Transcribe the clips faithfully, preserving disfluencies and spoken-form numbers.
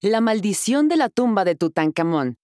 La maldición de la tumba de Tutankamón.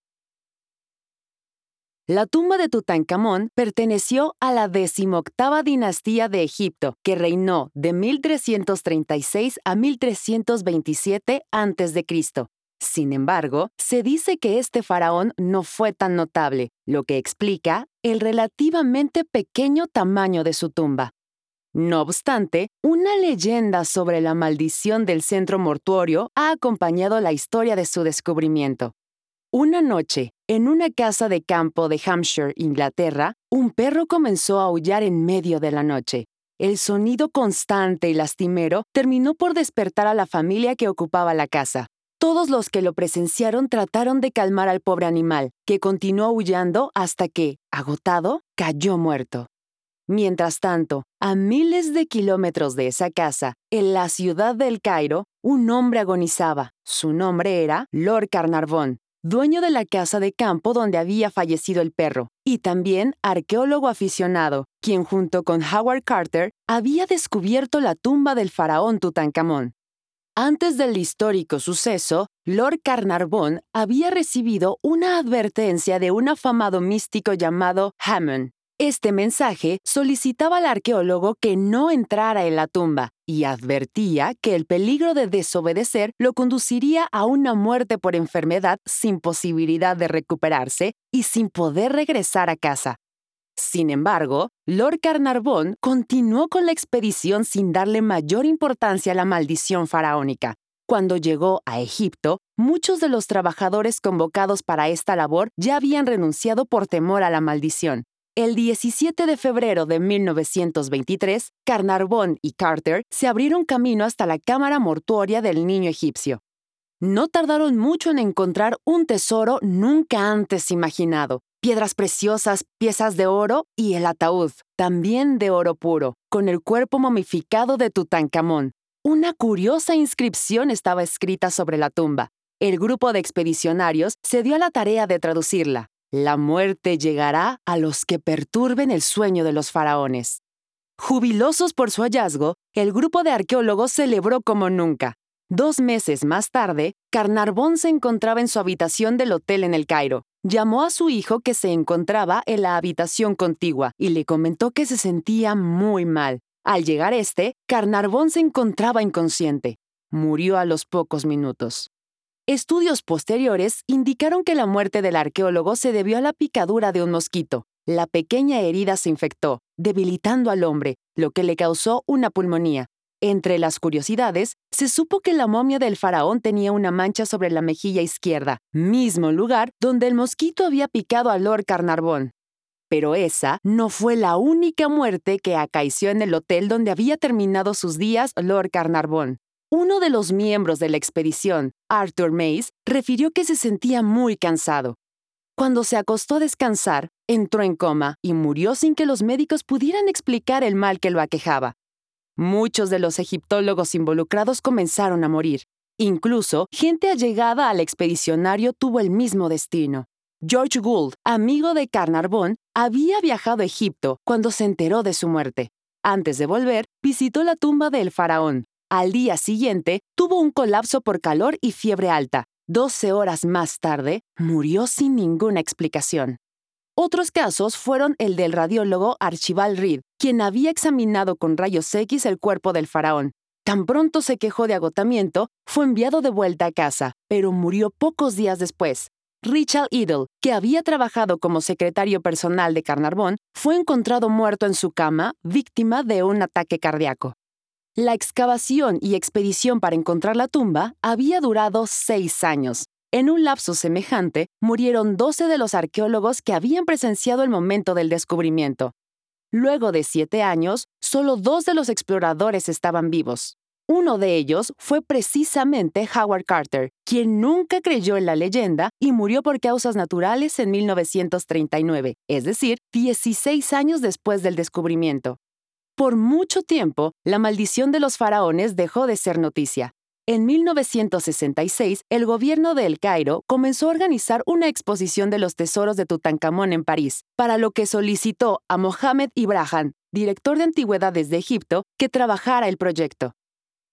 La tumba de Tutankamón perteneció a la decimoctava dinastía de Egipto, que reinó de mil trescientos treinta y seis a mil trescientos veintisiete antes de Cristo. Sin embargo, se dice que este faraón no fue tan notable, lo que explica el relativamente pequeño tamaño de su tumba. No obstante, una leyenda sobre la maldición del centro mortuorio ha acompañado la historia de su descubrimiento. Una noche, en una casa de campo de Hampshire, Inglaterra, un perro comenzó a aullar en medio de la noche. El sonido constante y lastimero terminó por despertar a la familia que ocupaba la casa. Todos los que lo presenciaron trataron de calmar al pobre animal, que continuó aullando hasta que, agotado, cayó muerto. Mientras tanto, a miles de kilómetros de esa casa, en la ciudad del Cairo, un hombre agonizaba. Su nombre era Lord Carnarvon, dueño de la casa de campo donde había fallecido el perro, y también arqueólogo aficionado, quien junto con Howard Carter había descubierto la tumba del faraón Tutankamón. Antes del histórico suceso, Lord Carnarvon había recibido una advertencia de un afamado místico llamado Hammond. Este mensaje solicitaba al arqueólogo que no entrara en la tumba y advertía que el peligro de desobedecer lo conduciría a una muerte por enfermedad sin posibilidad de recuperarse y sin poder regresar a casa. Sin embargo, Lord Carnarvon continuó con la expedición sin darle mayor importancia a la maldición faraónica. Cuando llegó a Egipto, muchos de los trabajadores convocados para esta labor ya habían renunciado por temor a la maldición. El diecisiete de febrero de mil novecientos veintitrés, Carnarvon y Carter se abrieron camino hasta la cámara mortuoria del niño egipcio. No tardaron mucho en encontrar un tesoro nunca antes imaginado: piedras preciosas, piezas de oro y el ataúd, también de oro puro, con el cuerpo momificado de Tutankamón. Una curiosa inscripción estaba escrita sobre la tumba. El grupo de expedicionarios se dio a la tarea de traducirla. La muerte llegará a los que perturben el sueño de los faraones. Jubilosos por su hallazgo, el grupo de arqueólogos celebró como nunca. Dos meses más tarde, Carnarvon se encontraba en su habitación del hotel en el Cairo. Llamó a su hijo, que se encontraba en la habitación contigua, y le comentó que se sentía muy mal. Al llegar este, Carnarvon se encontraba inconsciente. Murió a los pocos minutos. Estudios posteriores indicaron que la muerte del arqueólogo se debió a la picadura de un mosquito. La pequeña herida se infectó, debilitando al hombre, lo que le causó una pulmonía. Entre las curiosidades, se supo que la momia del faraón tenía una mancha sobre la mejilla izquierda, mismo lugar donde el mosquito había picado a Lord Carnarvon. Pero esa no fue la única muerte que acaeció en el hotel donde había terminado sus días Lord Carnarvon. Uno de los miembros de la expedición, Arthur Mace, refirió que se sentía muy cansado. Cuando se acostó a descansar, entró en coma y murió sin que los médicos pudieran explicar el mal que lo aquejaba. Muchos de los egiptólogos involucrados comenzaron a morir. Incluso, gente allegada al expedicionario tuvo el mismo destino. George Gould, amigo de Carnarvon, había viajado a Egipto cuando se enteró de su muerte. Antes de volver, visitó la tumba del faraón. Al día siguiente, tuvo un colapso por calor y fiebre alta. Doce horas más tarde, murió sin ninguna explicación. Otros casos fueron el del radiólogo Archibald Reed, quien había examinado con rayos X el cuerpo del faraón. Tan pronto se quejó de agotamiento, fue enviado de vuelta a casa, pero murió pocos días después. Richard Idle, que había trabajado como secretario personal de Carnarvon, fue encontrado muerto en su cama, víctima de un ataque cardíaco. La excavación y expedición para encontrar la tumba había durado seis años. En un lapso semejante, murieron doce de los arqueólogos que habían presenciado el momento del descubrimiento. Luego de siete años, solo dos de los exploradores estaban vivos. Uno de ellos fue precisamente Howard Carter, quien nunca creyó en la leyenda y murió por causas naturales en mil novecientos treinta y nueve, es decir, dieciséis años después del descubrimiento. Por mucho tiempo, la maldición de los faraones dejó de ser noticia. En mil novecientos sesenta y seis, el gobierno de El Cairo comenzó a organizar una exposición de los tesoros de Tutankamón en París, para lo que solicitó a Mohamed Ibrahim, director de antigüedades de Egipto, que trabajara el proyecto.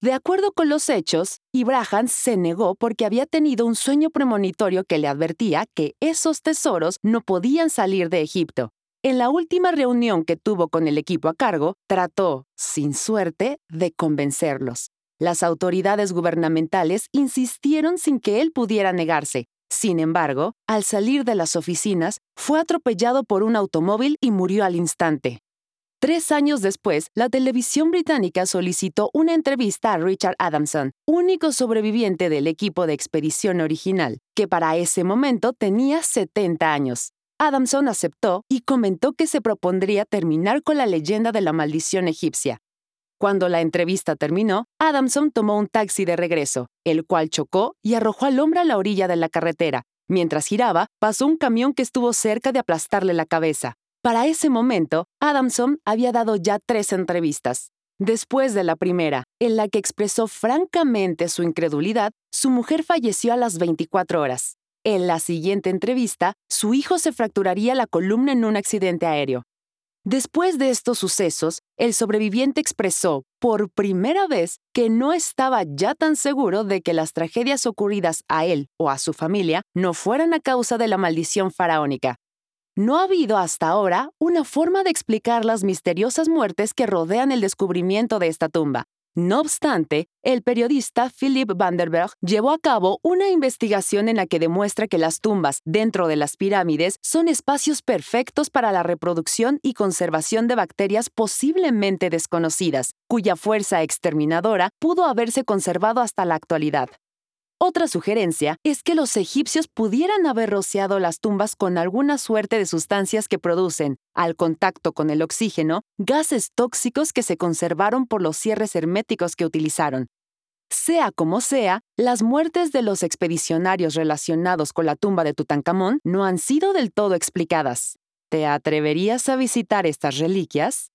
De acuerdo con los hechos, Ibrahim se negó porque había tenido un sueño premonitorio que le advertía que esos tesoros no podían salir de Egipto. En la última reunión que tuvo con el equipo a cargo, trató, sin suerte, de convencerlos. Las autoridades gubernamentales insistieron sin que él pudiera negarse. Sin embargo, al salir de las oficinas, fue atropellado por un automóvil y murió al instante. Tres años después, la televisión británica solicitó una entrevista a Richard Adamson, único sobreviviente del equipo de expedición original, que para ese momento tenía setenta años. Adamson aceptó y comentó que se propondría terminar con la leyenda de la maldición egipcia. Cuando la entrevista terminó, Adamson tomó un taxi de regreso, el cual chocó y arrojó al hombre a la orilla de la carretera. Mientras giraba, pasó un camión que estuvo cerca de aplastarle la cabeza. Para ese momento, Adamson había dado ya tres entrevistas. Después de la primera, en la que expresó francamente su incredulidad, su mujer falleció a las veinticuatro horas. En la siguiente entrevista, su hijo se fracturaría la columna en un accidente aéreo. Después de estos sucesos, el sobreviviente expresó, por primera vez, que no estaba ya tan seguro de que las tragedias ocurridas a él o a su familia no fueran a causa de la maldición faraónica. No ha habido hasta ahora una forma de explicar las misteriosas muertes que rodean el descubrimiento de esta tumba. No obstante, el periodista Philip Vandenberg llevó a cabo una investigación en la que demuestra que las tumbas dentro de las pirámides son espacios perfectos para la reproducción y conservación de bacterias posiblemente desconocidas, cuya fuerza exterminadora pudo haberse conservado hasta la actualidad. Otra sugerencia es que los egipcios pudieran haber rociado las tumbas con alguna suerte de sustancias que producen, al contacto con el oxígeno, gases tóxicos que se conservaron por los cierres herméticos que utilizaron. Sea como sea, las muertes de los expedicionarios relacionados con la tumba de Tutankamón no han sido del todo explicadas. ¿Te atreverías a visitar estas reliquias?